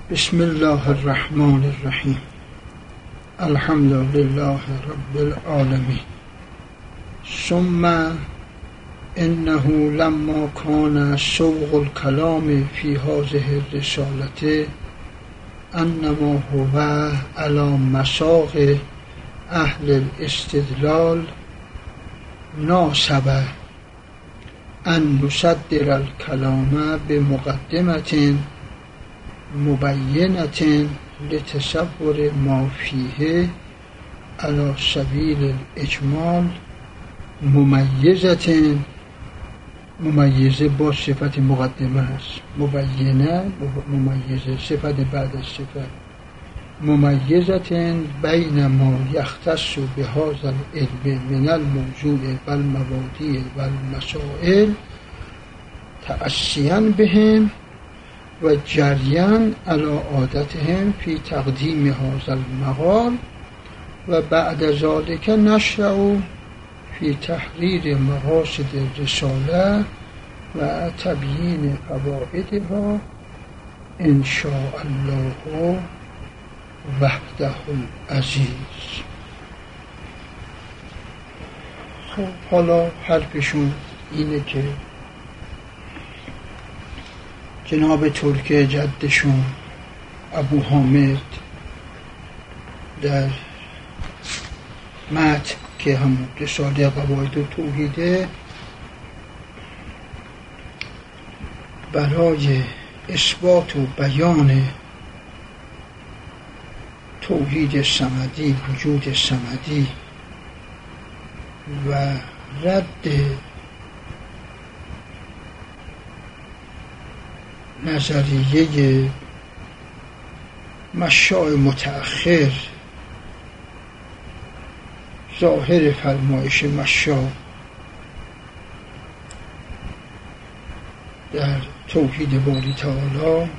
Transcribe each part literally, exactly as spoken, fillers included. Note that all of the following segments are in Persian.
بسم الله الرحمن الرحیم. الحمد لله رب العالمین. ثم انه لما کان سوق الکلام فی هذه الرسالة انما هو علی مساق اهل الاستدلال ناسب ان نصدر الکلام بمقدمة مبینة لتصور ما فیه علی سبیل الاجمال ممیزة، ممیزه با صفت مقدمه است، مبینه ممیزه صفت بعد از صفت، ممیزة بین ما یختص بهذا العلم من الموضوع و المواضیع و المسائل تأسیا بهم و جریان علی عادتهم فی تقدیم هذا المقال و بعد ذلك نشرع فی تحریر مقاصد الرساله و تبیین فوائدها ان شاء الله وحده العزیز. خب حالا حرفشون اینه که جناب ترکی جدشون ابو حامد در متن که همون رساله قواعد و توحیده برای اثبات و بیان توحید صمدی، وجود صمدی و رد نظریه مشاء متأخر، ظاهر فرمایش مشاء در توحید باری تعالی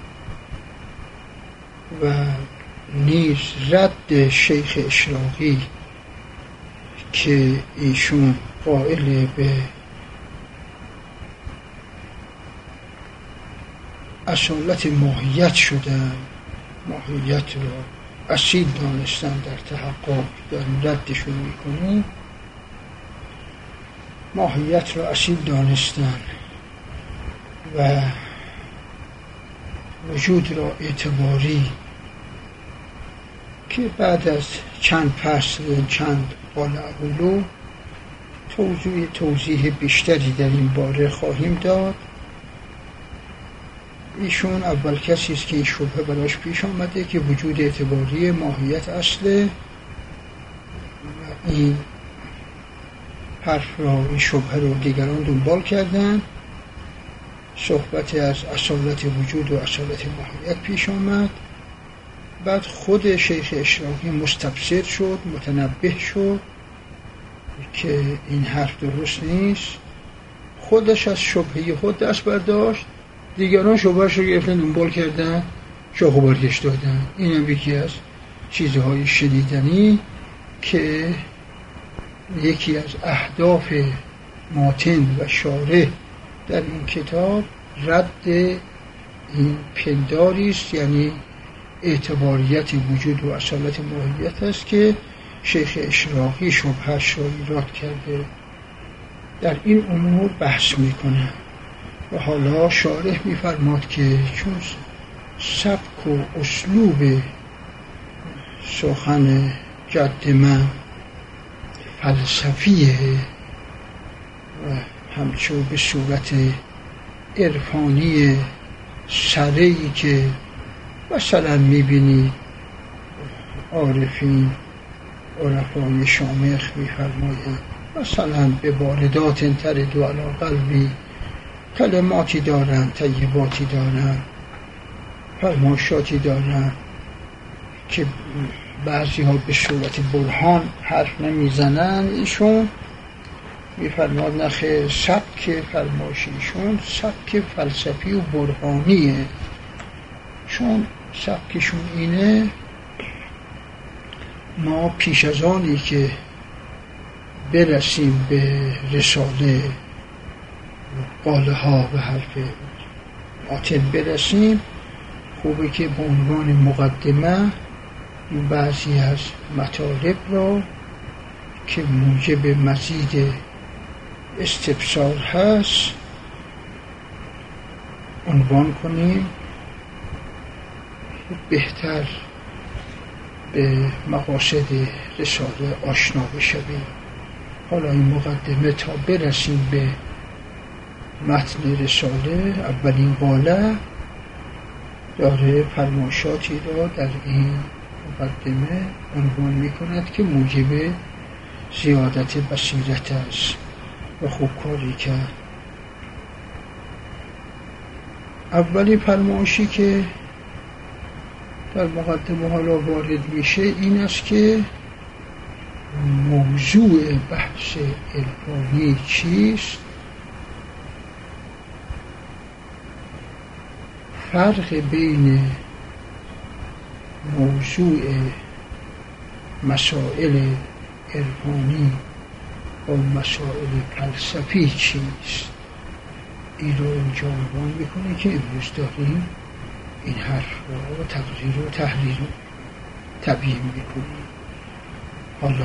و نیز رد شیخ اشراقی که ایشون قائل به اصالت ماهیت شدن، ماهیت را اصیل دانستن در تحقق، داریم ردشون میکنیم، ماهیت را اصیل دانستن و وجود را اعتباری که بعد از چند فصل چند قال اولو توضیح توضیح بیشتری در این باره خواهیم داد. ایشون اول کسی است که این شبهه براش پیش آمده که وجود اعتباری ماهیت اصله و این حرف را، این شبهه رو دیگران دنبال کردن. صحبت از اصالت وجود و اصالت ماهیت پیش آمد، بعد خود شیخ اشراقی مستبصر شد، متنبه شد که این حرف درست نیست، خودش از شبهه خود دست برداشت، دیگران شبهش رو گرفتن دنبال کردن، شاخ و برگش دادن. این هم یکی از چیزهای شنیدنی که یکی از اهداف ماتن و شارح در این کتاب رد این پنداری است، یعنی اعتباریت وجود و اصالت ماهیت است که شیخ اشراقی شبهش را ایراد کرده. در این امور بحث میکنه و حالا شارح میفرماد که چون سبک و اسلوب سخن جد من فلسفیه و همچون به صورت عرفانی سره‌ای که مثلا میبینید عارفین عرفای شامخ میفرمایند مثلا به واردات ترد و علی قلبی، کلماتی دارن، طیباتی دارن، فرمایشاتی دارن که بعضی ها به صورت برهان حرف نمیزنن. ایشون میفرماد نخیر، سبک فرمایش ایشون سبک فلسفی و برهانیه، چون سبکشون اینه ما پیش از آنی که برسیم به رساله قاله ها و حرف باطن برسیم، خوبه که به عنوان مقدمه بعضی از مطالب را که موجب مزید استفسار هست عنوان کنیم، بهتر به مقاصد رساله آشنا بشویم. حالا این مقدمه تا برسیم به متن رساله، اولین قاله داره فرمایشاتی را در این مقدمه عنوان می کند که موجب زیادت بصیرت است و خوب کاری کرد. اولی فرمایشی که در مقدمه حالا وارد میشه این است که موضوع بحث عرفانی چیست، فرق بین موضوع مسائل عرفانی و مسائل فلسفی چیست. این رو اینجا عنوان میکنه که امروز داریم این حرف را و تقریر و تحریر رو تبیین میکنیم. حالا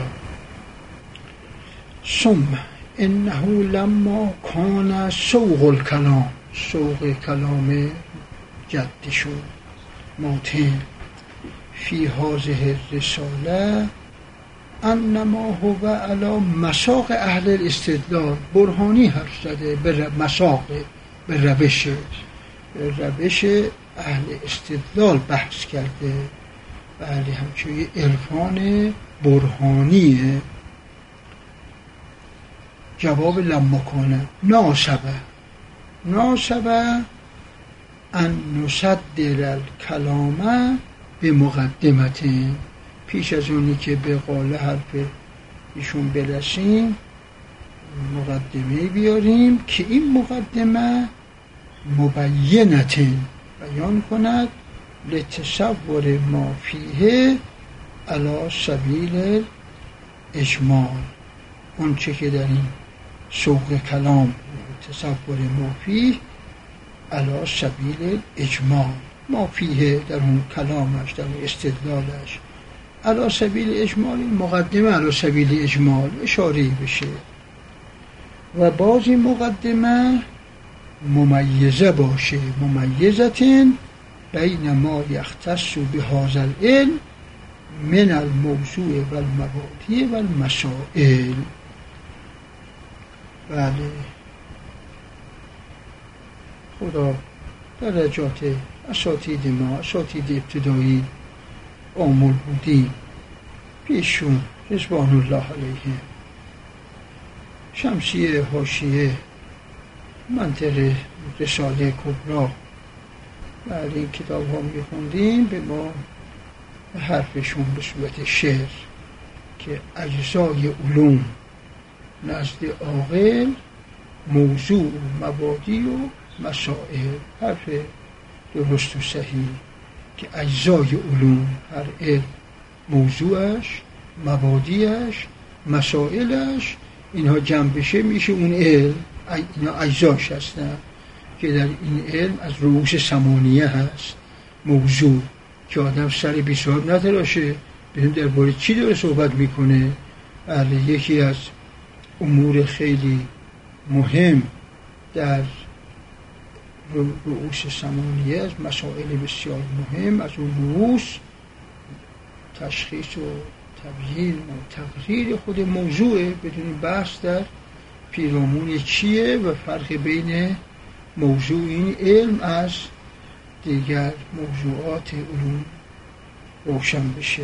ثم انه لما کان سوق الکلام، سوق کلام جد شد ماتن فی هذه الرساله انما هو علی مساق اهل الاستدلال. برهانی حرف زده به مساق، به روش به روش اهل استدلال بحث کرده. بله، همچنین عرفان برهانیه. جواب لما کانه ناسبه ناسبه ان نصدر الکلام به مقدمت. پیش از اونی که به قاله حرف ایشون برسیم مقدمه بیاریم که این مقدمه مبینت بیان کند لتصور ما فیه علی سبیل اجمال. اون چه که در این سوق کلام تصور ما فیه علی سبیل اجمال، ما فیه در اون کلامش، در اون استدلالش علی سبیل اجمال، مقدمه علی سبیل اجمال اشاره بشه و باز این مقدمه ممیزه باشه، ممیزتین بین ما یختص بهذا العلم من الموضوع و المبادی و المسائل. بله، خدا درجات اساتید ما، اساتید ابتدایی آمول بودیم پیشون رضوان الله علیهم، شمسیه حاشیه منطق رساله کبرا، بعد این کتاب ها می خوندیم به ما حرفشون به صورت شعر که اجزای علوم نزد عاقل موضوع و مبادی و مسائل. حرف درست و صحیح که اجزای علوم، هر علم موضوعش، مبادیش، مسائلش، اینها جمع بشه میشه اون علم. اینا اجزاش هستن که در این علم از رؤوس ثمانیه هست موضوع که آدم سر بی صاحب نتراشه بدون درباره چی داره صحبت میکنه. بله، یکی از امور خیلی مهم در رؤوس ثمانیه، از مسائل بسیار مهم از اون رؤوس تشخیص و تبیین و تقریر خود موضوع بدون بحث در پیرامون چیه و فرق بین موضوع این علم از دیگر موضوعات علوم روشن بشه.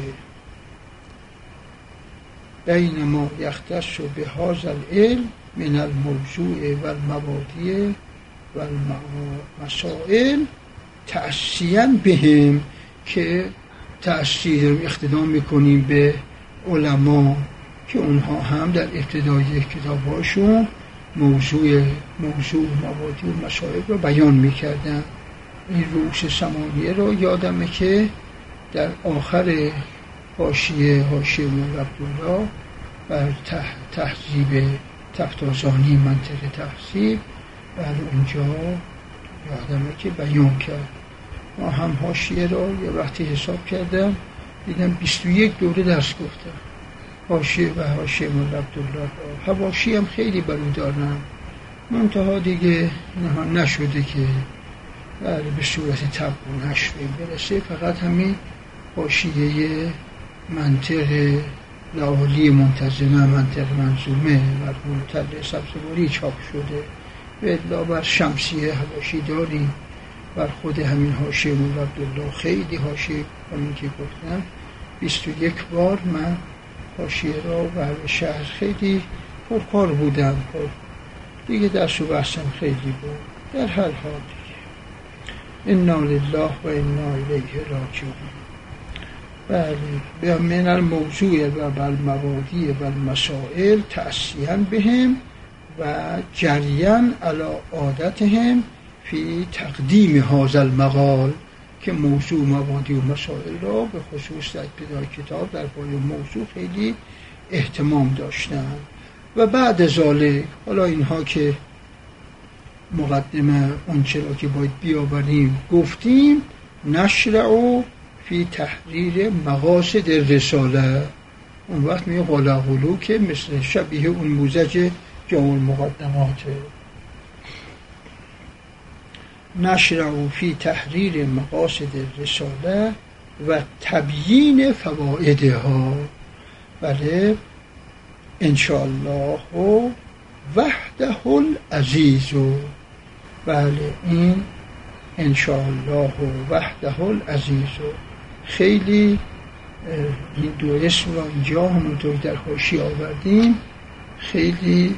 بین ما یختص بهذا العلم من الموضوع و المبادی و المسائل تأسیاً بهم، که تأسی رو اقتدام میکنیم به علما که اونها هم در ابتدای کتاباشون موضوع موضوع مبادی و مسائل رو بیان میکردن. این رؤوس ثمانیه رو یادمه که در آخر حاشیه حاشیه مولا عبدالله بر تهذیب تفتازانی منطق تهذیب، بر اونجا یادمه که بیان کرد. ما هم حاشیه را یه وقتی حساب کردم دیدم بیست و یک دوره درس گفتم، حاشیه و حاشیه مولا عبدالله. حواشی هم خیلی برو دارم، منتها دیگه نه نشده که به صورت طبع و نشر برسه. فقط همین حاشیه منطق لاحولی منتظمه، منطق منظومه مرحوم طلع سبزواری چاپ شده. به اطلاع بر شمسیه حواشی داریم، بر خود همین حاشیه مولا عبدالله خیلی حاشیه، همین که گفتم بیست و یک بار من حاشیه را بر شهر خیلی پرکار بودم، پر دیگه درس و بحثم خیلی بود. در هر حال دیگه انا لله و انا الیه راجعون. بله، به من الموضوع و بالمبادی و المسائل تأسیاً بهم و جریاً علی عادتهم فی تقدیم هذا المقال، که موضوع مبادی و مسائل را به خصوص در ابتدای کتاب در پای موضوع خیلی اهتمام داشتن. و بعد ذالک، حالا اینها که مقدمه اون چرا که باید بیاوریم گفتیم، نشرع فی تحریر مقاصد الرساله. اون وقت میگه قال قولو که مثل شبیه اون موزج جامع المقدماته. نشرع فی تحریر مقاصد الرساله و تبیین فوائدها. بله، انشاءالله وحده العزیز. بله، این انشاءالله وحده العزیز خیلی این دو اسم را اینجا همونطور در حاشیه آوردیم خیلی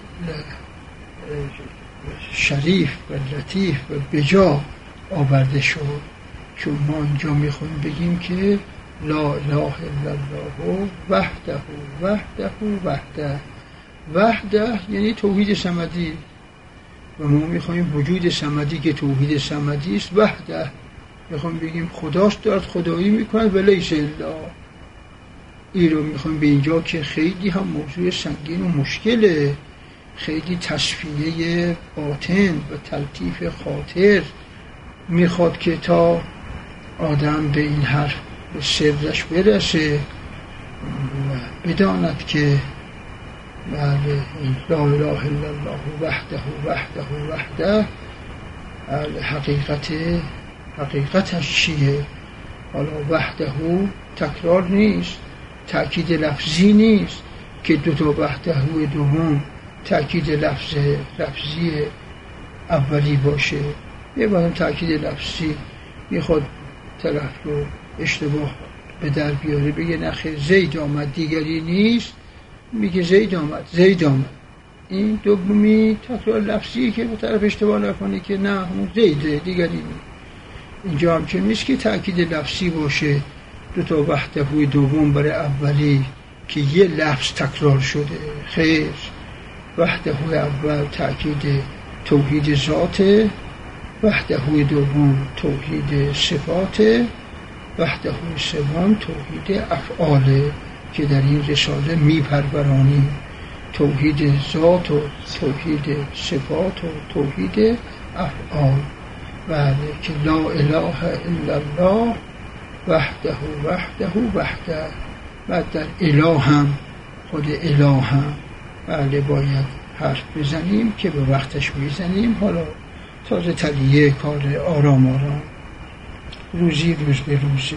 شریف و لطیف و بجا آورده شد، چون ما اینجا میخوایم بگیم که لا اله الا الله وحده وحده وحده. وحده یعنی توحید صمدی و ما میخوایم وجود صمدی که توحید صمدی است. وحده میخوایم بگیم خداست دارد خدایی میکند و لیس الا. این رو میخوایم به اینجا که خیلی هم موضوع سنگین و مشکله، خیلی تصفیه باطن و تلطیف خاطر میخواد که تا آدم به این حرف به سرش برسه و بداند که بله لا اله الا الله وحده وحده وحده حقیقت حقیقتش چیه. حالا وحده تکرار نیست، تأکید لفظی نیست که دو تا وحده دوم تأکید لفظ لفظی اولی باشه. یه بار تأکید لفظی میخواد طرف رو اشتباه به در بیاره، بگه نخیر زید آمد دیگری نیست، میگه زید آمد زید آمد. این دومی تکرار لفظی که به طرف اشتباه نکنه که نه همون زیده دیگری نیست. اینجا هم که نیست که تأکید لفظی باشه دو تا وحده دوم برای اولی که یه لفظ تکرار شده. خیر، وحده اول تأکید توحید ذات، وحده دوم توحید صفات، وحده سوم توحید افعال که در این رساله میپرورانیم. توحید ذات و توحید صفات و توحید افعال. بله، که لا اله الا الله وحده وحده وحده. بعد در اله هم خود اله هم بله باید حرف بزنیم که به وقتش میزنیم. حالا تازه تلیه کار آرام آرام، روزی روز به روزه.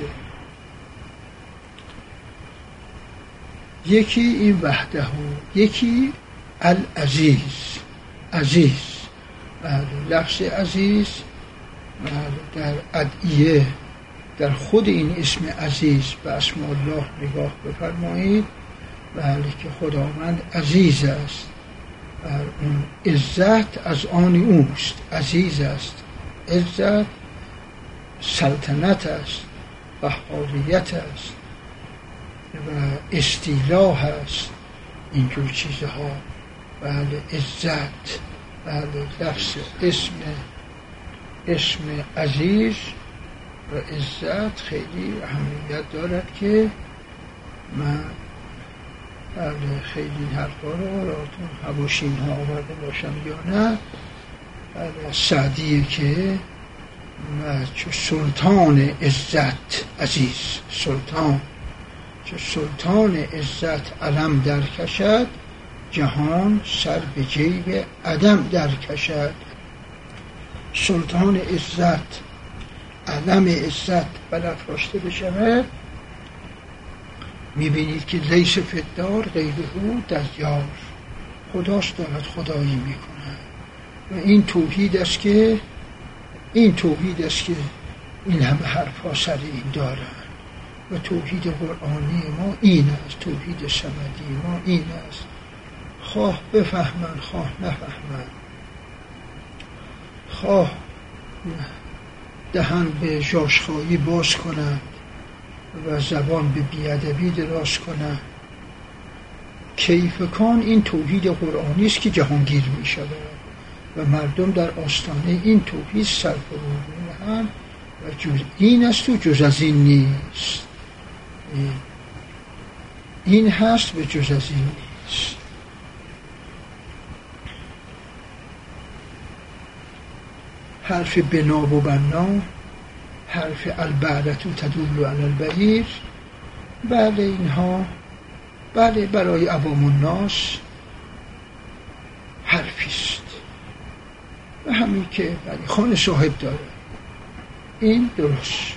یکی این وحده ها، یکی العزیز. عزیز بله، لفظ عزیز بله در ادعیه در خود این اسم عزیز به اسم الله نگاه بفرمایید. بله که خداوند عزیز است، اون عزت از آن اوست، عزیز است. عزت سلطنت است، قهاریت است و استیلاء است، اینجور چیزها. بله عزت، بله لفظ اسم اسم عزیز و عزت خیلی اهمیت دارد که من بله خیلی این حرفا رو براتون حواشین ها آورده باشم یا نه. بله سعدیه که چو سلطان عزت عزیز سلطان، چو سلطان عزت علم در کشد، جهان سر به جیب عدم در کشد. سلطان عزت، علم عزت برافراشته بشود، میبینید که لیس فی الدار غیره دیار، خداست دارد خدایی میکنه. و این توحید است که این توحید است که این همه حرفا سر این دارن. و توحید قرآنی ما این است، توحید صمدی ما این است، خواه بفهمن خواه نفهمن، خواه دهن به ژاژخایی باز کنند و زبان به بیادبی دراز کنند. کیفکان این توحید قرآنی است که جهانگیر می شود و مردم در آستانه این توحید سر فرو می‌نهند و جز این است و جز از این نیست. این هست و جز از این نیست. حرف بنا و بنا، حرف البعرة تدل علی البعیر، بله اینها بله برای عوام الناس حرفیست و همین که بله خانه صاحب داره این درست.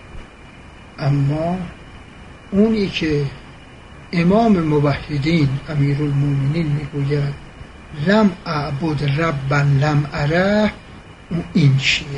اما اونی که امام موحدین امیرالمومنین میگوید لم اعبد ربا لم اره، اون این چیه؟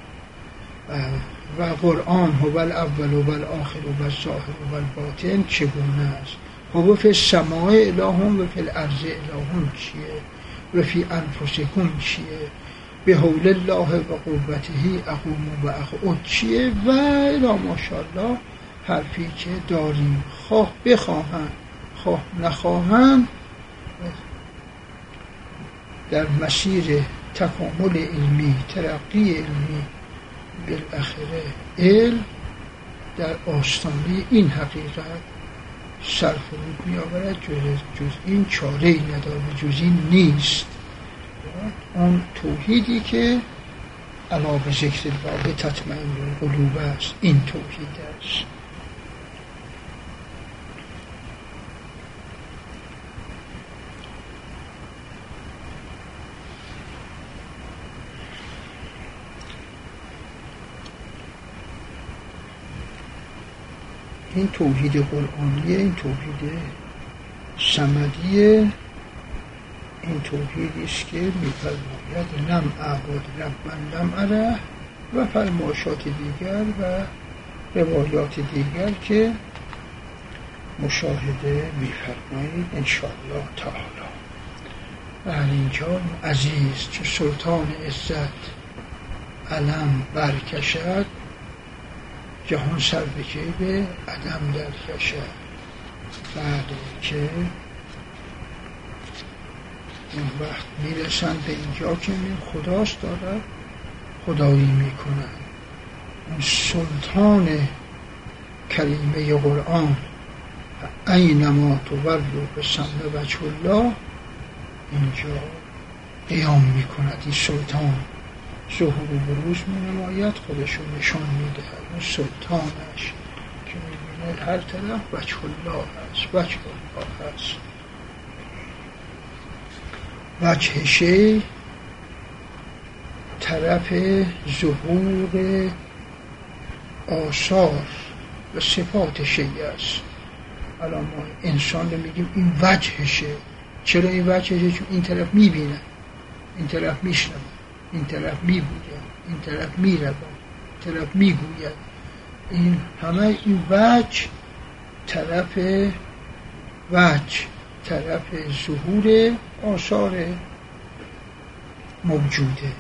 و قرآن هو الاول و الاخر و الظاهر و الباطن چگونه است؟ هو فی السماء اله و فی الارض اله چیه؟ و فی انفسکم چیه؟ به حول الله و قوته اقوم و اقعد چیه؟ و الی ماشاءالله حرفی که داریم، خواه بخواهند خواه نخواهند در مسیر تکامل علمی، ترقی علمی، بالاخره علم در آستانه این حقیقت سرفرود می آورد. جز, جز این چاره ای نداره، جز این نیست. اون توحیدی که علا به ذکر الله تطمئن القلوب است، این توحید است. این توحید قرآنیه، این توحید صمدیه، این توحیدی است که می‌فرماید لم اعبد ربا لم اره و فرمایشات دیگر و روایات دیگر که مشاهده می‌فرمایید ان شاء الله تعالی. و هر اینجا عزیز چه سلطان عزت علم برکشد، جهان سر به جیب عدم در کشد. بعد که اون وقت میرسن به اینجا که خداست دارد خدایی میکنن. اون سلطان کریمه قرآن اینما تولوا فثم وجه الله اینجا قیام میکند. این سلطان ظهور و بروز می‌نماید، خودشو نشان میدهد. اون سلطانش که میبینه هر طرف وجه الله هست، وجه الله هست. وجه شی طرف ظهور آثار و صفات شی است. الان ما انسان رو میگیم این وجهشه. چرا این وجهشه؟ چون این طرف میبینه، این طرف میشنوه، این طرف میبوید، این طرف میرود، این طرف میگوید. این همه این وجه طرف وجه طرف ظهور آثار موجوده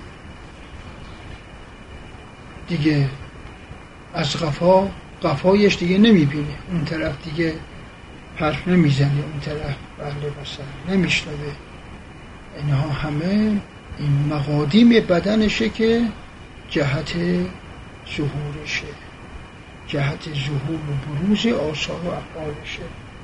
دیگه. از قفا قفایش دیگه نمیبینه، اون طرف دیگه حرف نمیزنه، اون طرف بله بسر نمیشنوه. اینها همه این مقادیم بدنشه که جهت ظهورشه، جهت ظهور و بروز آثار و افعالشه.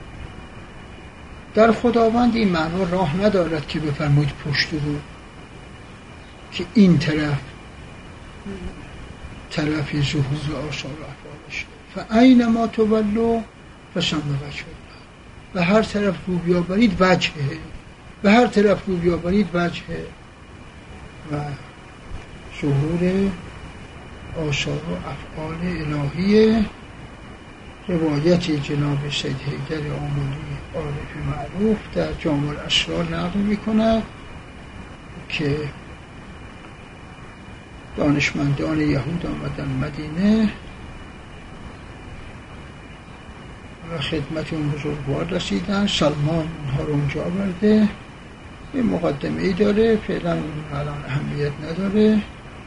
در خداوند این معنا راه ندارد که بفرمایید پشت رو که این طرف طرف ظهور آثار و افعالشه. فاینما تولوا فثم وجه الله. به هر طرف رو بیاورید وجهه، به هر طرف رو بیاورید وجهه. و ظهور آثار و افعال الهی. روایت جناب سید حیدر آملی عارف معروف در جامع الاسرار نقل می‌کند که دانشمندان یهود آمدن مدینه و خدمت اون بزرگوار رسیدن. سلمان اونها رو اونجا آورده، یه مقدمه‌ای داره، فعلا الان اهمیت نداره.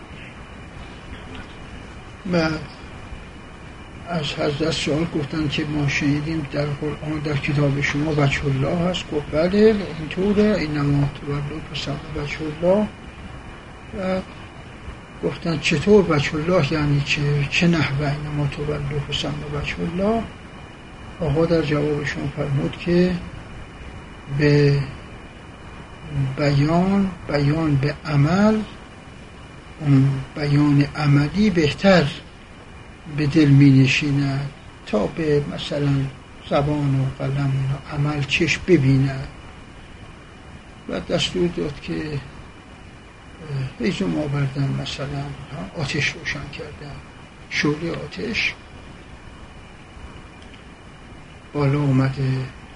بعد از حضرت سوال گفتن که ما شنیدیم در قرآن در کتاب شما وجه الله هست. گفت بله اینطوره، اینما تولوا فثم وجه الله. و گفتن چطور وجه الله یعنی چه چه نحوه اینما تولوا فثم وجه الله؟ آقا در جوابشون فرمود که به بیان بیان به عمل، اون بیان عملی بهتر به دل می نشیند تا به مثلا زبان و قلم و عمل چشم ببیند. و دستور داد که هیزم آوردن، مثلا آتش روشن کردن، شعله آتش بالا اومده.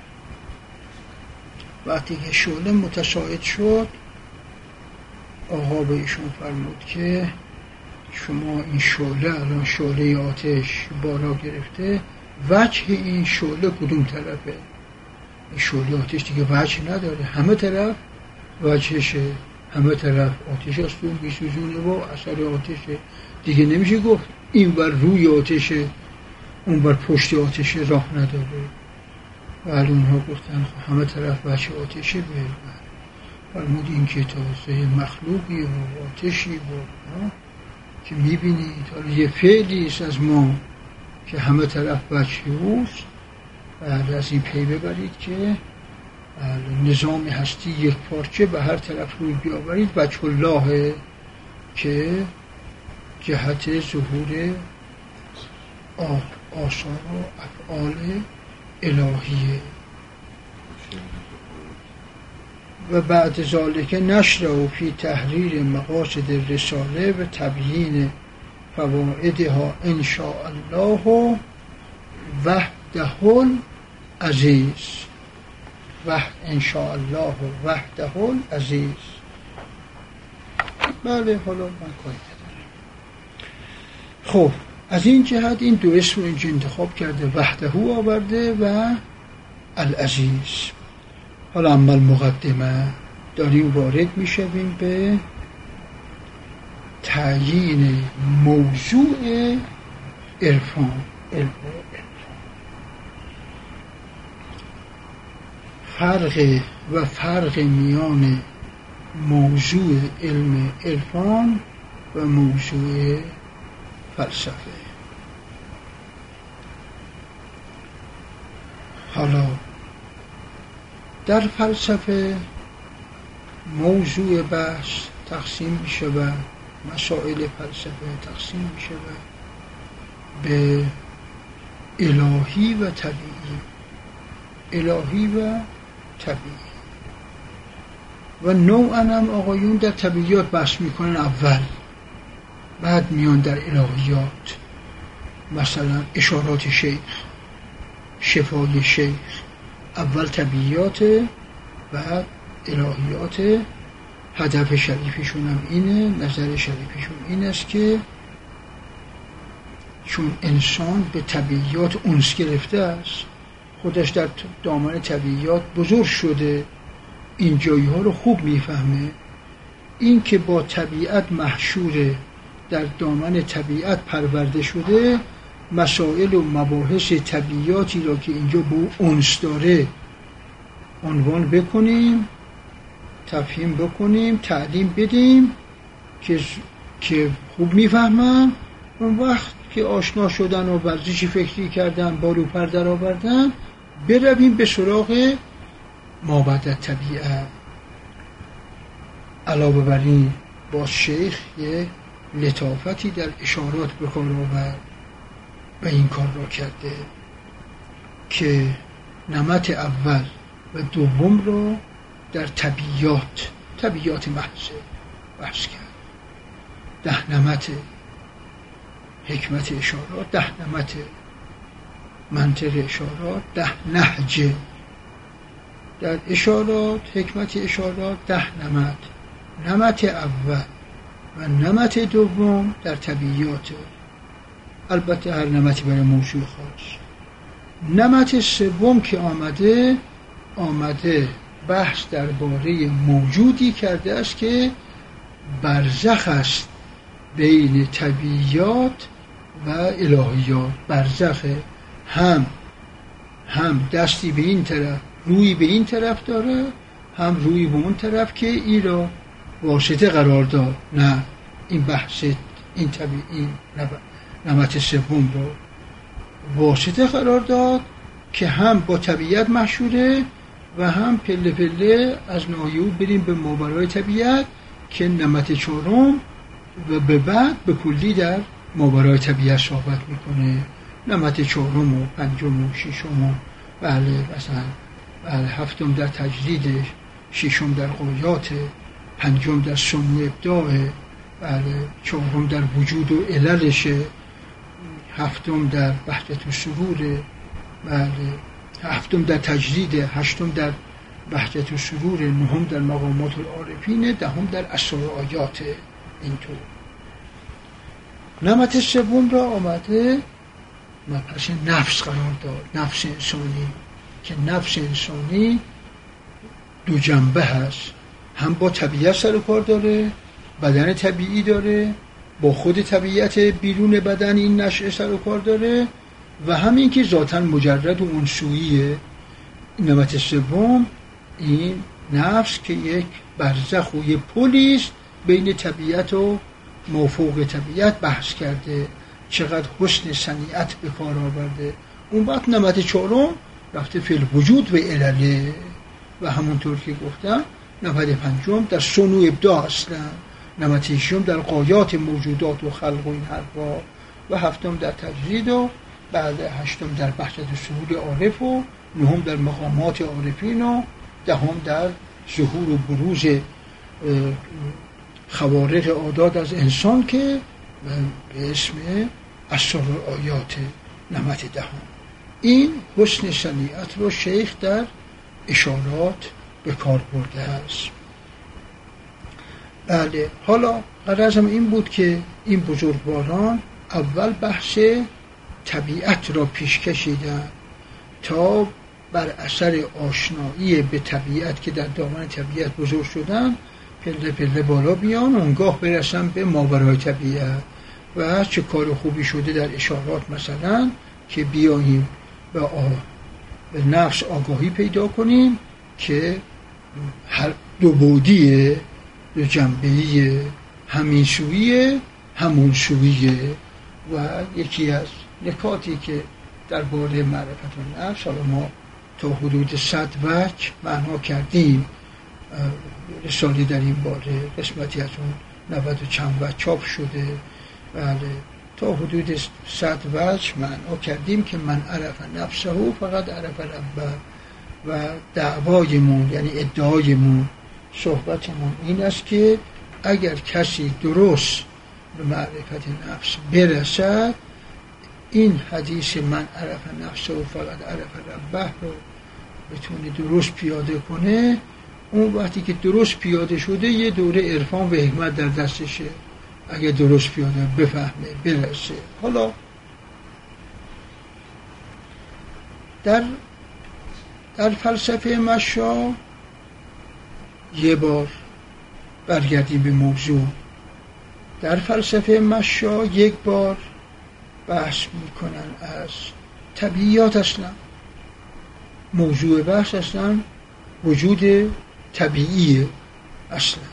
وقتی که شعله متساعد شد آقا به ایشون فرمود که شما این شعله الان شعله آتش بالا گرفته، وجه این شعله کدوم طرفه؟ این شعله آتش دیگه وجه نداره، همه طرف وجهشه، همه طرف آتش است و میسوزونه و اثر آتشه دیگه. نمیشه گفت این بر روی آتشه اون بر پشت آتشه، راه نداره. ولی اونها گفتن همه طرف وجه آتشه. به فرمود این که تازه مخلوقی و آتشی و که میبینید حالا یه فعلی است از ما که همه طرف وجه اوست. و از این پی ببرید که نظام هستی یک پارچه به هر طرف روی بیاورید وجه الله که جهت ظهور آثار و افعال الهیه. و بعد ذالک نشر فی تحریر مقاصد رساله و تبیین فوائدها ان شاء الله وحده العزیز. وحد ان شاء الله وحده العزیز. بله حالا من کاری ندارم. خب از این جهت این دو اسم رو اینجا انتخاب کرده، وحده آورده و العزیز. حالا اما المقدمه داریم وارد میشویم به تعیین موضوع عرفان. علم فرق و فرق میان موضوع علم عرفان و موضوع فلسفه. حالا در فلسفه موضوع بحث تقسیم می شود، مسائل فلسفه تقسیم می شود به الهی و طبیعی. الهی و طبیعی. و نوعا هم آقایون در طبیعیات بحث می کنن اول، بعد میان در الهیات. مثلا اشارات شیخ، شفای شیخ، اول طبیعیات بعد الهیات. هدف شریفشون هم اینه، نظر شریفشون این است که چون انسان به طبیعیات انس گرفته است، خودش در دامن طبیعیات بزرگ شده، این جایی ها رو خوب میفهمه. این که با طبیعت محشوره، در دامن طبیعت پرورده شده، مسائل و مباحث طبیعیاتی را که اینجا با انس داره عنوان بکنیم، تفهیم بکنیم، تعلیم بدیم که که خوب میفهمن. اون وقت که آشنا شدن و ورزشی فکری کردن، باروپر در آوردن، برویم به سراغ ما بعد طبیعت. علاوه بر این با شیخ یه لطافتی در اشارات به کار آورد و این کار را کرده که نمط اول و دوم را در طبیعیات طبیعیات محضه بحث کرد. ده نمط حکمت اشارات، ده نمط منطق اشارات، ده نهج در اشارات، حکمت اشارات، ده نمط. نمط اول و نمط دوم در طبیعیات، البته هر نمطی برای موضوع خاص. نمط سوم که آمده آمده بحث درباره موجودی کرده است که برزخ است بین طبیعیات و الهیات. برزخ هم هم دستی به این طرف، روی به این طرف داره، هم روی به اون طرف که ای را واسطه قرار داد. نه، این بحث این طبیعی نمط سوم را واسطه قرار داد که هم با طبیعت مشهوره و هم پله پله از ناحیه بریم به ماورای طبیعت که نمط چهارم و به بعد به کلی در ماورای طبیعت صحبت میکنه. نمط چهارم و پنجم و ششم و بله مثلا بله هفتم در تجدید، ششم در غایات، پنجم در سن و ابداع، بله چهارم در وجود و عللشه، هفتم در بهجت و سرور، بله هفتم در تجدید، هشتم در بهجت و سرور، نهم در مقامات العارفین، دهم در اسرار آیات. اینطور نمط سوم را آمده مبحث نفس قرار داد. نفس انسانی که نفس انسانی دو جنبه هست، هم با طبیعت سر و کار داره، بدن طبیعی داره، با خود طبیعت بیرون بدن این نشأه سر و کار داره، و همین که ذاتاً مجرد و انسویه. نمط سوم این نفس که یک برزخ و یک پلی است بین طبیعت و مافوق طبیعت بحث کرده، چقدر حسن صنیعت به کار آورده. اون وقت نمط چهارم رفته فی الوجود و علله و همونطور که گفتم نمط پنجم در سن و ابداع اصلا، نمط ششم در غایات موجودات و خلق و این حرفا، و هفتم در تجرید، و بعد هشتم در بهجت و سرور عارف، و نهم در مقامات عارفین، و دهم در ظهور و بروز خوارق عادات از انسان که به اسم اسرار آیات نمط دهم. این حسن صنیعت رو شیخ در اشارات به کار برده است. بله، حالا غرضم این بود که این بزرگواران اول بحث طبیعت را پیش کشیدن تا بر اثر آشنایی به طبیعت که در دامن طبیعت بزرگ شدن پله پله بالا بیان، اونگاه برسن به ماورای طبیعت و چه کار خوبی شده در اشارات مثلا که بیاییم به, به نفس آگاهی پیدا کنیم که هر دو بعدیه، دو جنبه‌ایه، همین سویه همون سویه. و یکی از نکاتی که درباره معرفت النفس حالا ما تا حدود صد وجه معنا کردیم، رساله در این باره قسمتی از اون نود و چند وجه چاپ شده. بله، تا حدود صد وجه معنا کردیم که من عرف نفسه فقط عرف ربه. و دعوایمون یعنی ادعایمون، صحبتمون این است که اگر کسی درست به معرفت نفس برسد، این حدیث من عرف نفسه و فقط عرف ربه رو بتونه درست پیاده کنه، اون وقتی که درست پیاده شده یه دوره عرفان و حکمت در دستشه. اگر درست پیاده بفهمه برسه. حالا در در فلسفه مشا یه بار برگردیم به موضوع. در فلسفه مشا یک بار بحث میکنن از طبیعیات. اصلا موضوع بحث اصلا وجود طبیعیه. اصلا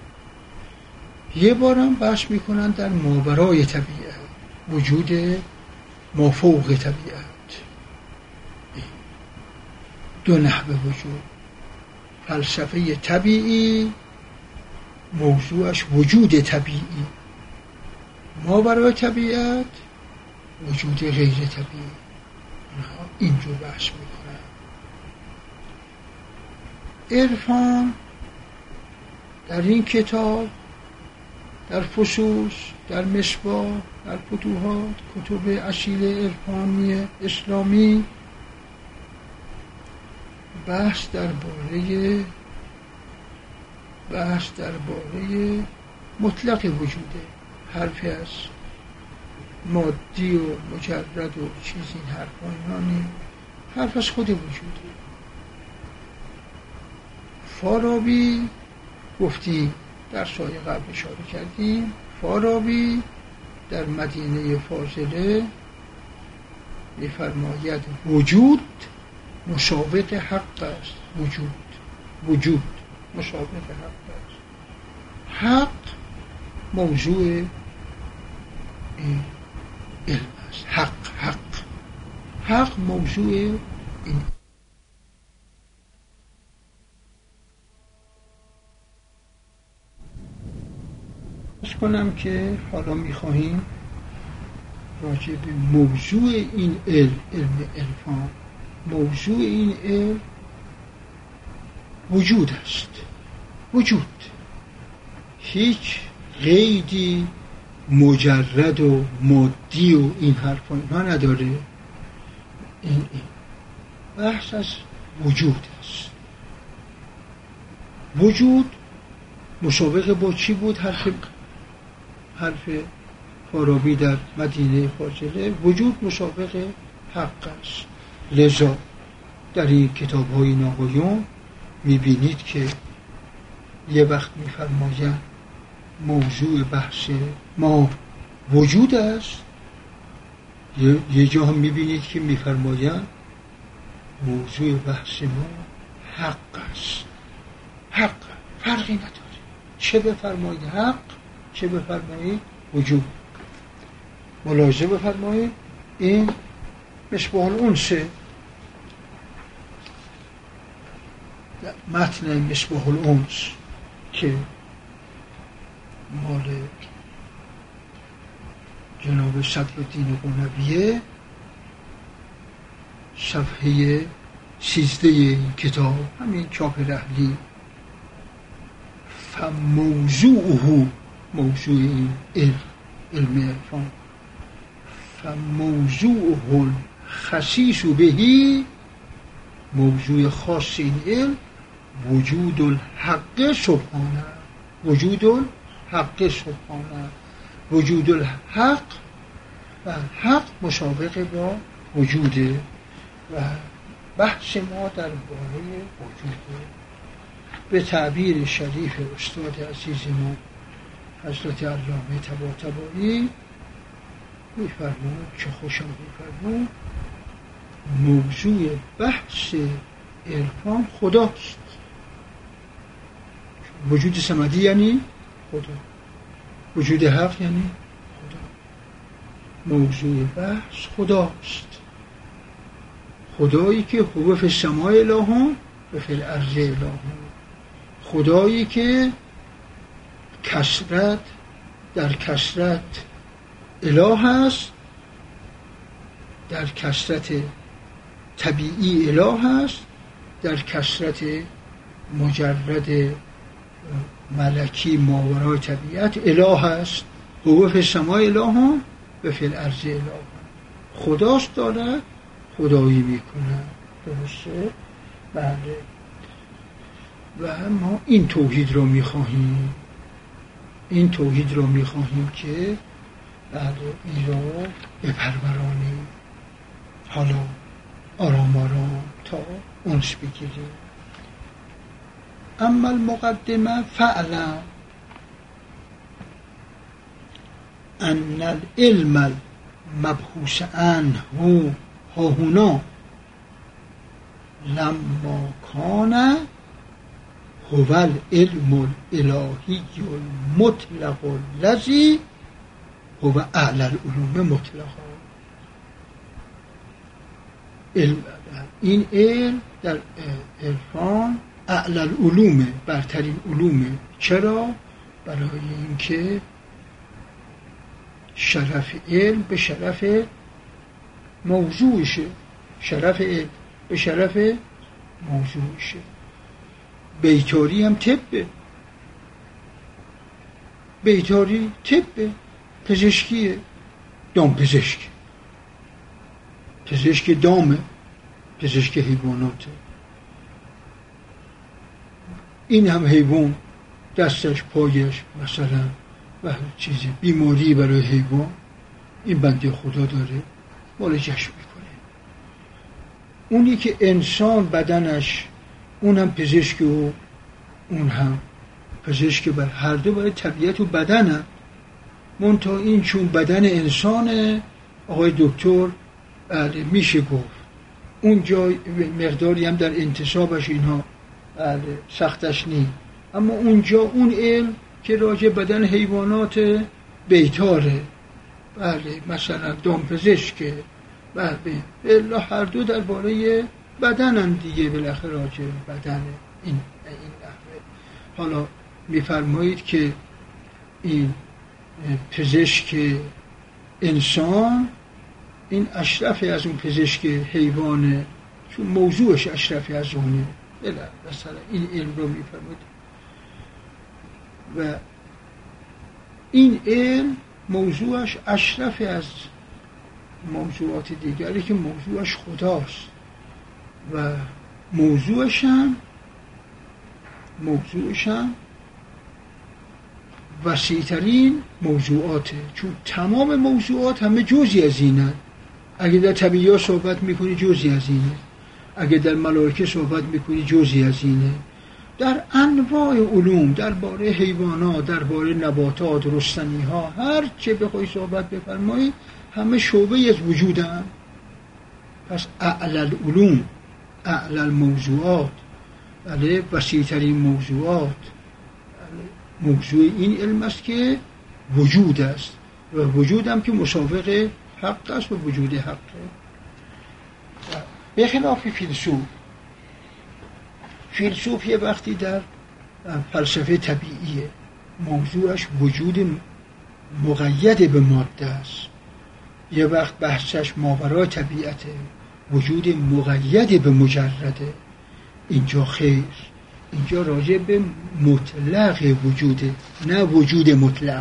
یه بارم بحث میکنن در ماورای طبیعت، وجود مافوق طبیعت. دو نحوه وجود. فلسفه طبیعی موضوعش وجود طبیعی، ما برای طبیعت وجود غیر طبیعی. اینها اینجور بحث میکنن. عرفان در این کتاب، در فصوص، در مصباح، در فتوحات، کتب اصیل عرفانی اسلامی، بحث درباره بحث درباره مطلق وجوده. حرفی از مادی و مجرد و چیزی این حرفا اینا نیم. حرف از خود وجوده. فارابی گفتیم، در سایه قبل اشاره کردیم، فارابی در مدینه فاضله می‌فرماید وجود مسابق حق است. وجود وجود مسابق حق است. حق موضوع این علم است. حق حق حق موضوع این. از کنم که حالا میخواهیم راجع به موضوع این علم، علم عرفان، موضوع این علم وجود است. وجود هیچ قیدی مجرد و مادی و این حرفا اینا نداره. این این بحث از وجود است. وجود مسابقه با چی بود؟ حرف حرف فارابی در مدینه فاضله، وجود مسابقه حق است. لذا در این کتاب های ناقایون میبینید که یه وقت میفرمایند موضوع بحث ما وجود است، یه, یه جا هم میبینید که میفرمایند موضوع بحث ما حق است. حق فرقی نداره، چه بفرمایید حق، چه بفرمایید وجود. ملاحظه بفرمایید این مصباح الانسه، متن مصباح الانس که مال جناب صدرالدین قونویه، صفحه سیزده این کتاب، همین چاپ رحلی، فموضوعه، موضوع این علم، علم عرفان، فموضوعه الخصیص بهی، موضوع خاص این علم وجود الحق سبحانه، وجود الحق سبحانه، وجود الحق و حق مسابقه با وجوده و بحث ما در باره وجوده. به تعبیر شریف استاد عزیز ما حضرت علامه طباطبایی میفرمود، چه خوشم میفرمود، موضوع بحث عرفان خداست. وجود صمدی یعنی خدا، وجود حق یعنی خدا. موضوع بحث خداست، خدایی که هو فی السماء اله و فی الارض اله، خدایی که کثرت در کثرت اله است، در کثرت طبیعی اله است، در کثرت مجرد ملکی ماورای طبیعت اله است. هو فی السماء اله و فی الارض اله، خداست دارد خدایی میکنه. درسته؟ بله. و ما این توحید رو میخواهیم، این توحید رو میخواهیم که بله این رو بپرورانیم، حالا آرام آرام تا اونس بگیریم. اما المقدمه فعلا ان العلم المبحوث عنه ها هنا لما کان هو العلم الالهی المطلق الذی هو اعلی العلوم مطلقا. علم، این علم در عرفان اعلی العلوم، برترین علومه. چرا؟ برای اینکه شرف علم به شرف موضوعشه، شرف علم به شرف موضوعشه. بیتاری هم طبه، بیتاری طبه، پزشکیه، دام پزشک، پزشک دامه، پزشک حیواناته. این هم حیوان دستش پایش مثلا و چیزی بیماری برای حیوان این بنده خدا داره مالجش میکنه. اونی که انسان بدنش اون هم پزشک و اون هم پزشک، بر هر دو برای طبیعت و بدنه. منتها این چون بدن انسانه آقای دکتر بله میشه گفت اونجا مقداری هم در انتصابش اینها بله سختش نی، اما اونجا اون علم که راجع بدن حیوانات بیتاره، بله مثلا دامپزشکه، بله الا هر دو درباره بدنن دیگه، بالاخره راجع بدن این این نحوه. حالا میفرمایید که این پزشک انسان این اشرفی از اون پزشک حیوانه، چون موضوعش اشرفی از اونه. بله مثلا این علم رو میفرمایید و این علم موضوعش اشرفی از موضوعات دیگری که موضوعش خداست و موضوعش هم موضوعش هم وسیع‌ترین موضوعاته، چون تمام موضوعات همه جزئی از اینن. اگه در طبیعیات صحبت میکنی جزئی از اینه، اگه در ملائکه صحبت میکنی جزئی از اینه، در انواع علوم، درباره حیوانات، درباره نباتات، رستنی ها، هر چه بخوای صحبت بفرمایی همه شعبه از وجودن. پس اعلی العلوم، اعلی الموضوعات، بله وسیع‌ترین موضوعات، موضوع این علم است که وجود است و وجود هم که مسابق حق است و وجود حقه. به خلاف فیلسوف، فیلسوف یه وقتی در فلسفه طبیعیه موضوعش وجود مقید به ماده است، یه وقت بحثش ماورای طبیعته وجود مقید به مجرده. اینجا خیر، اینجا راجع به مطلق وجوده، نه وجود مطلق.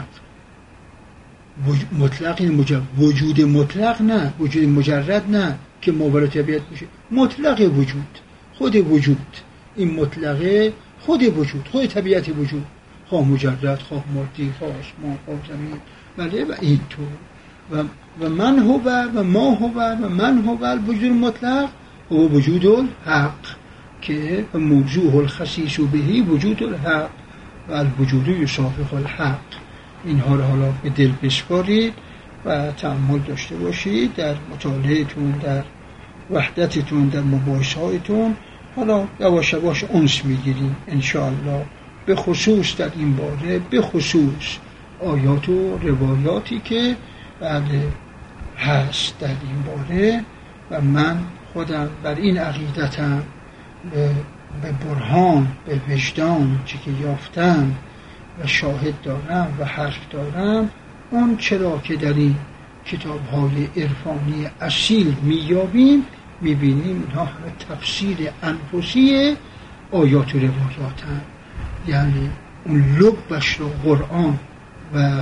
مطلق این مجرد، وجود مطلق نه، وجود مجرد نه که ماورای طبیعت میشه. مطلق وجود، خود وجود، این مطلقه خود وجود، خود طبیعت وجود، خواه مجرد، خواه مادی، خواه آسمان، خواه زمین، بله و این طور. و, و من هو و ما هو و من هو الوجود مطلق هو وجود الحق که موضوع الخصیص بهی وجود الحق و الوجود یصافح الحق. اینها رو حالا به دل بسپارید و تأمل داشته باشید در مطالعهتون، در وحدتتون، در مباحثه‌هایتون. حالا یواش یواش انس میگیریم انشاءالله، به خصوص در این باره، به خصوص آیات و روایاتی که بله هست در این باره. و من خودم بر این عقیدتم، به, به برهان، به وجدان چی که یافتم و شاهد دارم و حرف دارم، اون چرا که در این کتاب‌های عرفانی اصیل میابیم، میبینیم اینها همه تفسیر انفسی آیات و روایات هم. یعنی اون لبش رو قرآن و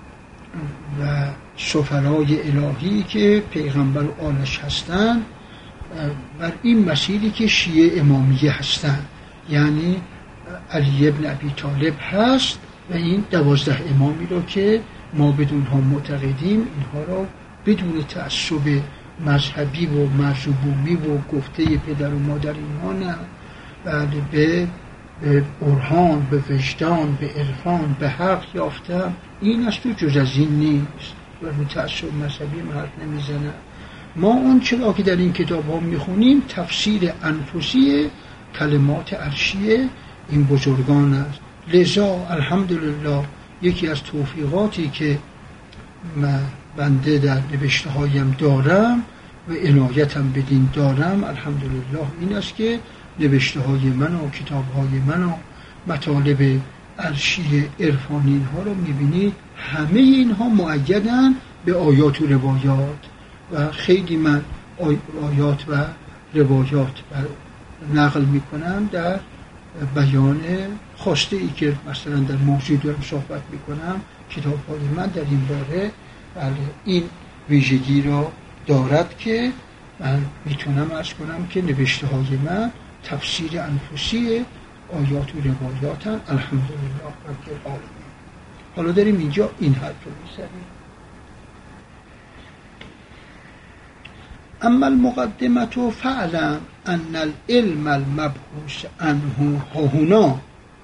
و سفرای الهی که پیغمبر و آلش هستن بر این مسیری که شیعه امامیه هستن، یعنی علی ابن ابی طالب هست و این دوازده امامی رو که ما بدون ها معتقدیم، اینها رو بدون تعصب مذهبی و مرزوبومی و گفته پدر و مادر اینها نه، بله به به برهان، به وجدان، به عرفان، به حق یافتم. این است تو جز از این نیست و رو تعصب مذهبی حرف نمیزنه. ما اون چرا که در این کتاب ها میخونیم تفسیر انفسی کلمات عرشی این بزرگان است. لذا الحمدلله یکی از توفیقاتی که من بنده در نوشته هایم دارم و عنایتم بدین دارم الحمدلله این است که نوشته های من و کتاب های من و مطالب عرشی عرفانی ها رو میبینید همه اینها مؤیدن به آیات و روایات و خیلی من آیات و روایات نقل میکنم در بیان خواسته ای که مثلا در موضوع دارم صحبت میکنم. کتاب های من در این باره این ویژگی را دارد که من میتونم عرض کنم که نوشته های من تفسیر انفسی آیات و روایاتن. الحمدلله رب العالمین. حالا داریم اینجا این حرف رو میزنیم. اما المقدمه فعلم ان العلم المبحوث عنه هنا،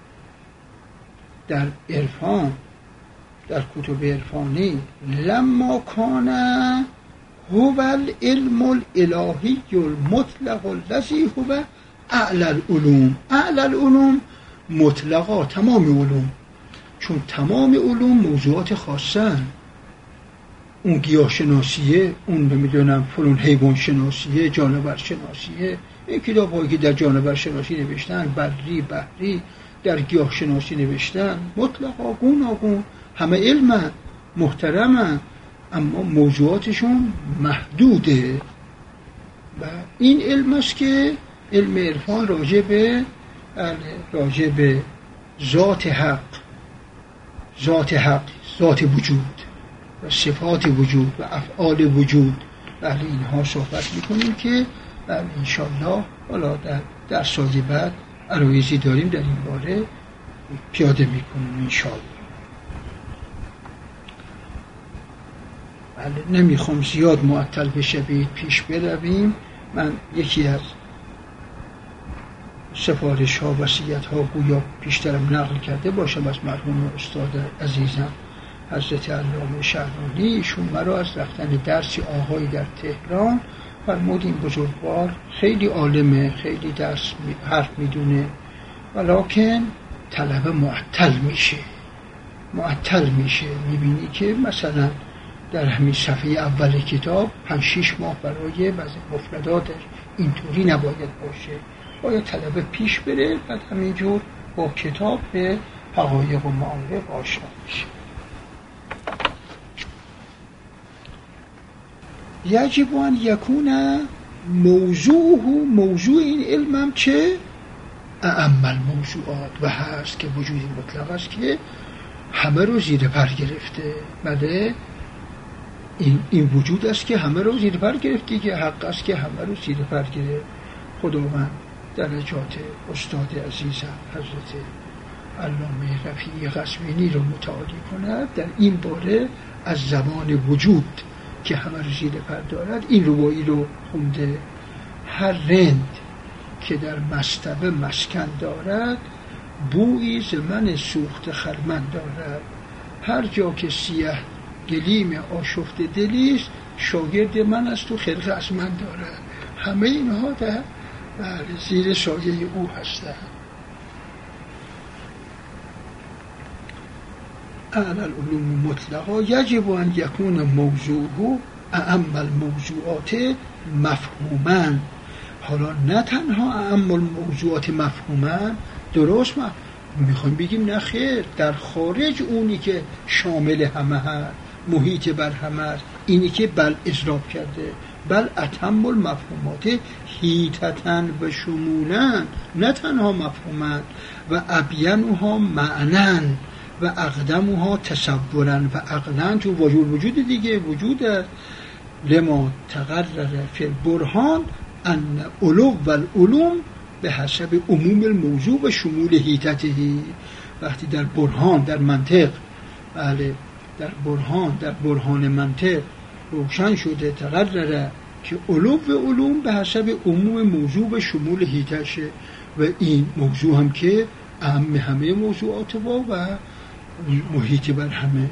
در عرفان، در کتب عرفانی، لما کان هو العلم الالهی المطلق الذی هو اعلی العلوم. اعلی العلوم مطلقا تمام علوم، چون تمام علوم موضوعات خاصن. اون گیاه شناسیه، اون نمیدونم فلان حیوان شناسیه، جانور شناسیه، این کتاب هایی که در جانور شناسی نوشتن، بری بحری، در گیاه شناسی نوشتن، مطلقا گوناگون همه علم محترمن، اما موضوعاتشون محدوده. و این علم است که علم عرفان راجع به راجع به ذات حق، ذات حق، ذات وجود و صفات وجود و افعال وجود، بله اینها صحبت میکنیم که بله انشالله حالا در درس‌های بعد عرایزی داریم در این باره پیاده میکنیم انشالله. بله نمیخوام زیاد معطل بشوید، پیش برویم. من یکی از سفارش ها، وصیت ها گویا پیشترم نقل کرده باشم از مرحوم استاد عزیزم حضرت علامه شهرانی. ایشون مرا از رفتن درسی آقای در تهران فرمود این بزرگوار خیلی عالمه، خیلی درس می حرف میدونه، ولکن طلبه معطل میشه معطل میشه میبینی که مثلا در همین صفحه اول کتاب پنج شیش ماه برای وضع مفرداتش اینطوری نباید باشه، باید طلبه پیش بره، بعد همینجور با کتاب به حقایق و معارف آشنا میشه. یجب ان یکون موضوع موضوع این علمم چه؟ اعم الموضوعات، و هست که وجود مطلق است که همه رو زیر پر گرفته. بله این, این وجود است که همه رو زیر پر گرفته، که حق است که همه رو زیر پر گرفت. خداوند درجات استاد عزیزم حضرت علامه رفیعی قزوینی رو متعالی کند در این باره از زمان وجود که همه رو زیر پر دارد این روایی رو خونده. هر رند که در مصطبه مسکن دارد بویی ز من سوخت خرمن دارد، هر جا که سیاه گلیم آشفت دلیست شاگرد من است و خرقه از من دارد. همه اینها در زیر سایه او هستند. اعلی العلوم مطلقا یجب ان یکون موضوعه اعم الموضوعات مفهوما. حالا نه تنها اعم الموضوعات مفهوما، درست ما میخوایم بگیم نه خیر، در خارج اونی که شامل همه هست، محیط بر همه هست، اینی که بل اضراب کرده، بل اتم المفهومات حیطتن و شمولن، نه تنها مفهومن، و ابینها معنن و اقدمها تصورن و عقلن. تو وجود وجود دیگه وجود است. لما تقرر فی البرهان ان علو و العلوم به حسب عموم الموضوع و شمول حیطتهی. وقتی در برهان، در منطق، بله در برهان در برهان منطق روشن شده تقرره که علو و علوم به حسب عموم موضوع و شمول حیطشه، و این موضوع هم که اهم همه موضوعات با و محیط بر همه.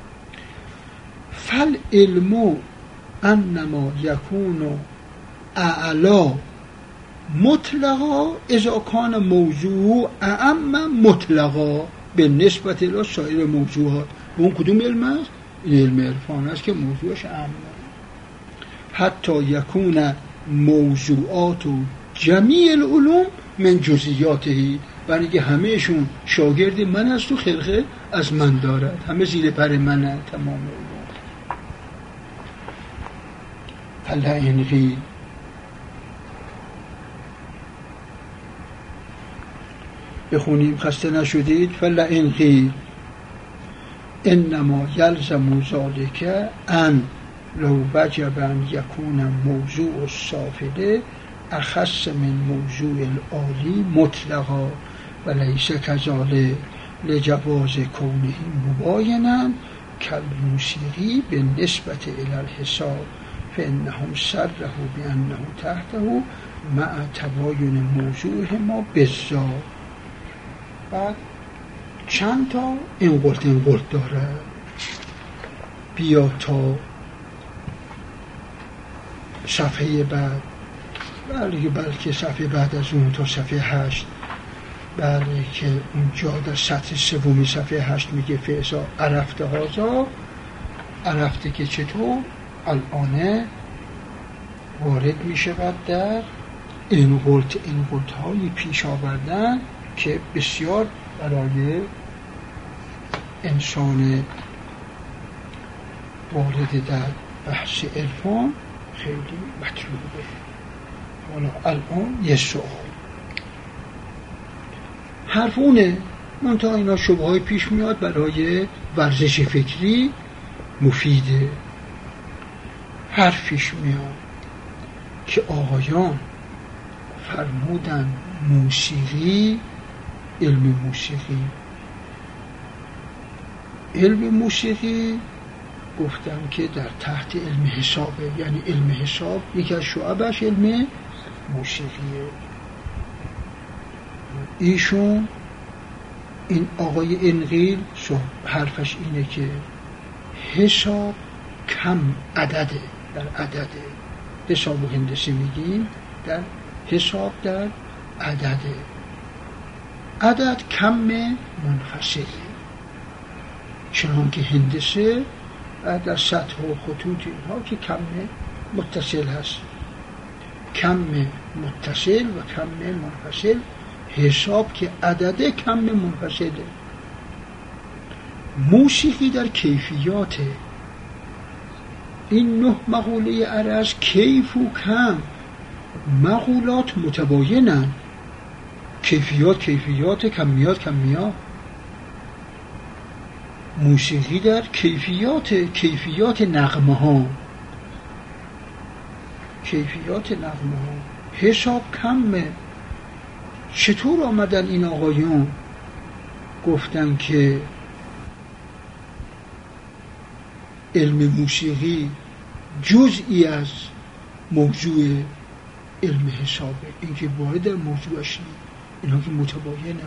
فل علم انما یکون اعلا مطلقا اذا کان موضوع اعم مطلقا به نسبت الی سایر موضوعات. اون کدوم علم است؟ این علم عرفان است که موضوعش اعم. حتی یکون موضوعات جمیع العلوم من جزئیاته، برای اینکه همهشون شاگرد من است و خلقه از من دارد، همه زیر پر منه تمام علوم. فلئن قیل بخونیم خسته نشدید. فلئن قیل انما یلزم ذلک ان لو وجب ان یکون موضوع السافله اخص من موضوع العالی مطلقا و لیس کذالک لجواز کونه مباینا کالموسیقی به نسبت الی الحساب فانهم صرحوا بانه تحته مع تباین موضوع ما بالذات. بعد چند تا انقلت انقلت داره، بیا تا صفحه بعد، بله بلکه صفحه بعد از اون تا صفحه هشت، بله که اونجا در سطح سومی صفحه هشت میگه فیضا عرفته هازا، عرفته که چطور الان وارد میشود در انقلت انقلت های پیش آوردن که بسیار برای انسان وارد در بحث عرفان خیلی مطلوبه. حالا الان یه سوال حرفونه منتها اینا شبه های پیش میاد برای ورزش فکری مفیده. حرفش میاد که آقایان فرمودن موسیقی، علم موسیقی علم موسیقی گفتم که در تحت علم حسابه، یعنی علم حساب یکی از شعبش علم موسیقیه. ایشون این آقای انقیل حرفش اینه که حساب کم عدده، در عدده حساب و هندسه میگیم در حساب در عدده، عدد کم منفصل، چنان که هندسه در سطح و خطوط اینها که کم متصل هست، کم متصل و کم منفصل. حساب که عدده کم منفصله. موسیقی در کیفیاته. این نه مقوله عرض کیف و کم، مقولات متباینن، کیفیات کیفیات، کمیات کمیات. موسیقی در کیفیات کیفیات نغمه ها، کیفیات نغمه ها. حساب کمه. چطور آمدن این آقایون گفتن که علم موسیقی جزئی از موضوع علم حسابه؟ این که وارد در موضوعش نیست، اینا که متباینه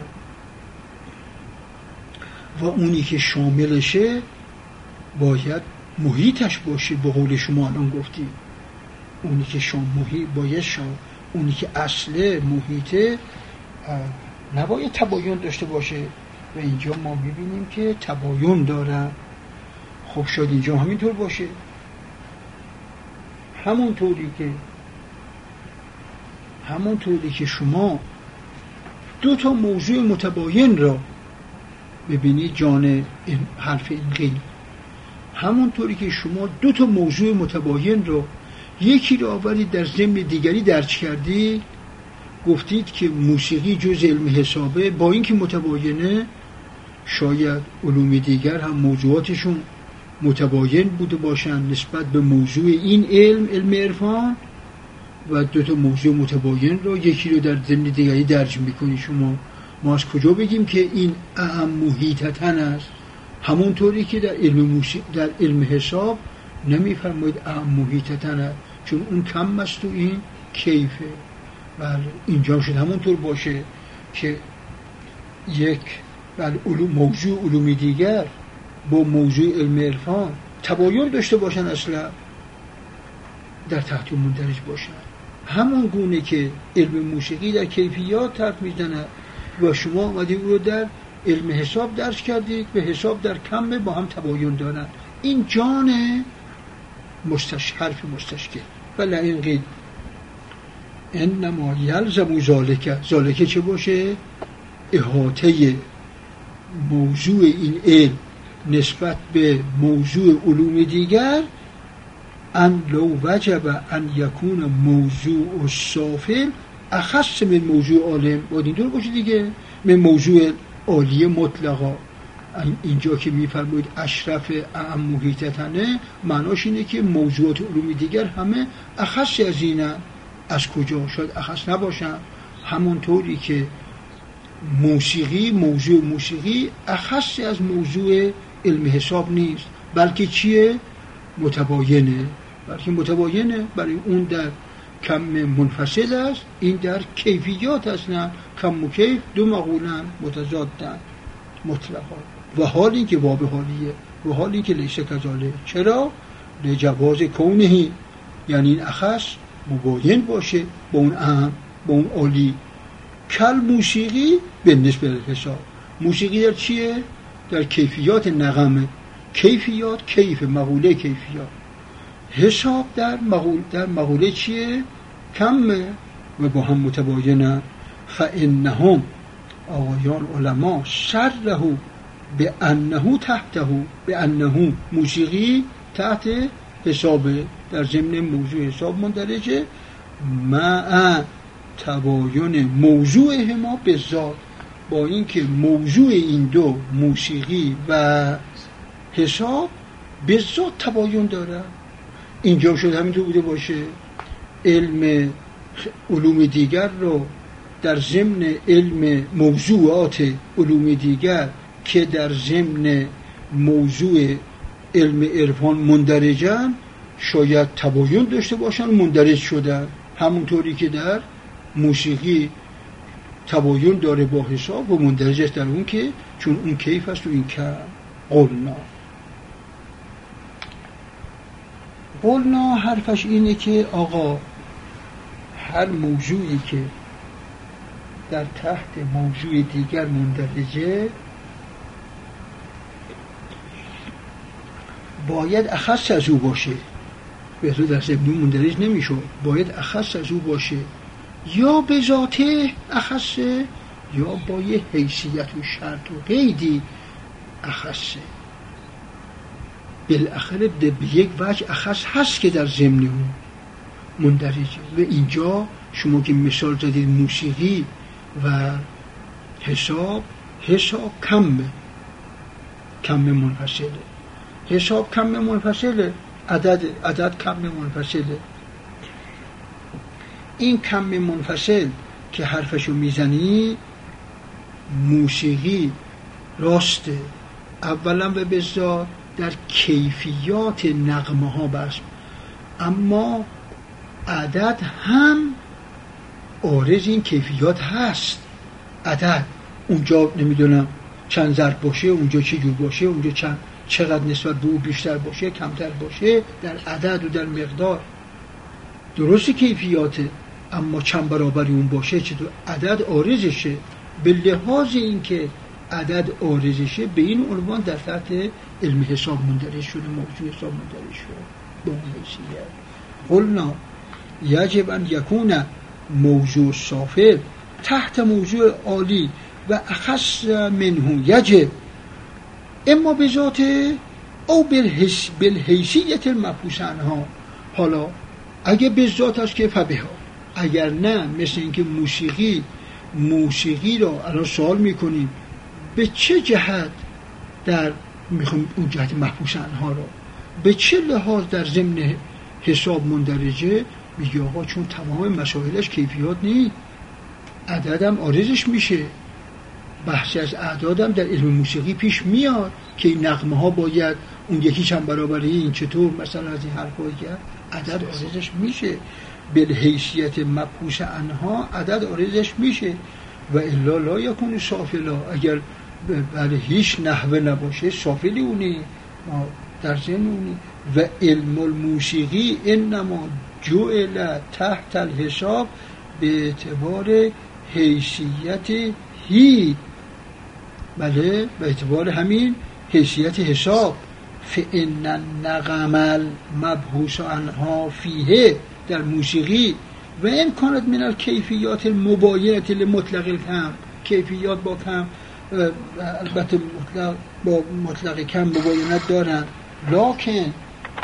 و اونی که شاملشه باید محیطش باشه. به قول شما الان گفتی اونی که شام محیط باید شام، اونی که اصل محیطه نباید تباین داشته باشه و اینجا ما میبینیم که تباین داره. خب شاید اینجا همینطور باشه، همون طوری که همون طوری که شما دو تا موضوع متباین را ببینید جان این حرف انقیل، همون طوری که شما دو تا موضوع متباین را یکی را آورید در ضمن دیگری درج کردید، گفتید که موسیقی جز علم حسابه، با اینکه متباینه شاید علوم دیگر هم موضوعاتشون متباین بوده باشن نسبت به موضوع این علم علم عرفان و دو تا موضوع متباین رو یکی رو در ضمن دیگری درج میکنی شما. ما از کجا بگیم که این اعم محیطتن است؟ همونطوری که در علم موسیقی در علم حساب نمیفرمایید اعم محیطتن است، چون اون کم است و این کیفه. بله اینجا شد همونطور باشه که یک بله علوم موضوع علومی دیگر با موضوع علم عرفان تباین داشته باشن، اصلا در تحت مندرج باشن. همون گونه که علم موسیقی در کیفیات حرف میزنه و شما اومدید او رو در علم حساب درس کردید به حساب در کم با هم تباین دارن. این جان مستش حرف مستشکل. ولی این قید انما یلزم ذالک، ذالک چه باشه؟ احاطه موضوع این علم نسبت به موضوع علوم دیگر، ان لو وجب ان یکون موضوع السافل اخص من موضوع عالم. باید اینطور باشه دیگه، من موضوع عالی مطلقا. اینجا که میفرمایید اشرف اعم محیطتنه، معناش اینه که موضوعات علوم دیگر همه اخص از اینه. از کجا؟ شاید اخص نباشن. همونطوری که موسیقی، موضوع موسیقی اخص از موضوع علم حساب نیست، بلکه چیه؟ متباینه. بلکه متباینه، برای اون در کم منفصل است، این در کیفیات هستن. کم و کیف دو مقولن متضادن مطلقا. و حال این که واب حالیه و حال این که لیسه کذاله. چرا؟ لجواز کونهی، یعنی این اخص مباین باشه با اون اهم، با اون عالی. کل موسیقی به نسبت حساب. موسیقی در چیه؟ در کیفیات نغمه. کیفیات کیف مقوله کیفیات. حساب در مقوله در مقوله چیه؟ کمه و با هم متباینه. فانهم آقایان علما شرحه به انه تحته، به انه موسیقی تحت حساب، در ضمن موضوع حساب مندرجه، مع تباین موضوع ما به ذات، با اینکه موضوع این دو موسیقی و حساب به ذات تباین داره. اینجا شد همینطور بوده باشه. علم علوم دیگر رو در ضمن علم موضوعات علوم دیگر که در ضمن موضوع علم عرفان مندرجن، شاید تباین داشته باشن و مندرج شدن، همونطوری که در موسیقی تباین داره با حساب و مندرج است در اون که چون اون کیف است و این کم. قلنا قلنا حرفش اینه که آقا هر موضوعی که در تحت موضوع دیگر مندرجه باید اخص از او باشه. به تو در ضمن مندرج نمیشه، باید اخص از او باشه، یا به ذاته اخصه یا با یه حیثیت و شرط و قیدی اخصه. بالاخره به یک وجه اخص هست که در ضمن اون مندرجه. و اینجا شما که مثال زدید موسیقی و حساب، حساب کمه، کم منفصله. حساب کم منفصله، عدد عدد کم منفصله. این کم منفصل که حرفشو میزنی، موسیقی راسته اولا و بذات در کیفیات نغمه ها بس، اما عدد هم عارض این کیفیات هست. عدد اونجا نمیدونم چند ضرب باشه، اونجا چه جور باشه، اونجا چند چقدر نسبت به او بیشتر باشه کمتر باشه، در عدد و در مقدار درسته کیفیاته، اما چند برابری اون باشه چطور عدد عارضشه. به لحاظ اینکه عدد عارضشه به این عنوان در تحت علم حساب مندرج شده، موضوع حساب مندرج شده. به اون حیثیت قلنا یجب ان یکون موضوع صافل تحت موضوع عالی و اخص منه، یجب اما به ذاته او بالحیثیت المبحوث عنها. حالا اگه به ذات است که فبها، اگر نه مثل اینکه موسیقی موسیقی را الان سوال میکنیم به چه جهت در میخوام اون جهت محبوس عنها را به چه لحاظ در ضمن حساب مندرجه، میگه آقا چون تمام مسائلش کیفیات نیست، عددم عارضش میشه. بحثی از اعدادم در علم موسیقی پیش میاد که این نغمه ها باید اون یکی چند برابری این چطور مثلا از این حرفایی که عدد عارضش میشه. به حیثیت مبحوث عنها عدد عارضش میشه. و الا لا یکون صافلا، اگر بله هیچ نحوه نباشه صافلی اونی در ذهن اونی. و علم الموسیقی انما جعل تحت الحساب به اعتبار حیثیت هی، بله به اعتبار همین حیثیت حساب. فإن النغم المبحوث عنها فیه، در موسیقی و این کانت من الکیفیات المباینه لمطلق الکم، کیفیات با کم البته مطلق با مطلق کم مباینت دارن، لکن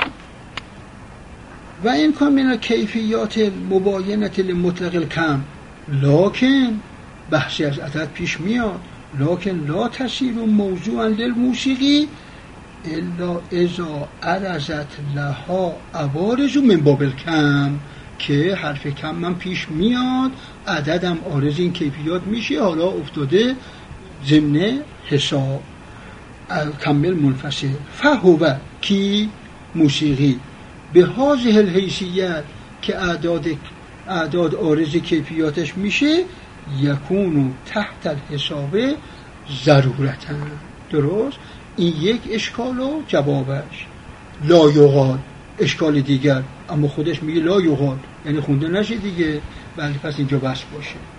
و این کن من کیفیات مباینت لمطلق کم، لکن بحثی از عدد پیش میاد، لکن لا تصیر موضوعا للموسیقی الا اذا عرضت لها عوارض من باب الکم، که حرف کم من پیش میاد، عددم عارض این کیفیات میشه، حالا افتاده ضمن حساب کمل منفصل. فهو کی موسیقی به هذه الحیثیت که اعداد اعداد عارض کیفیاتش میشه، یکونو تحت الحساب ضرورتا. درست؟ این یک اشکال و جوابش. لا یقال اشکال دیگر، اما خودش میگه لا یقال، یعنی خونده نشه دیگه. بله، پس اینجا بس باشه.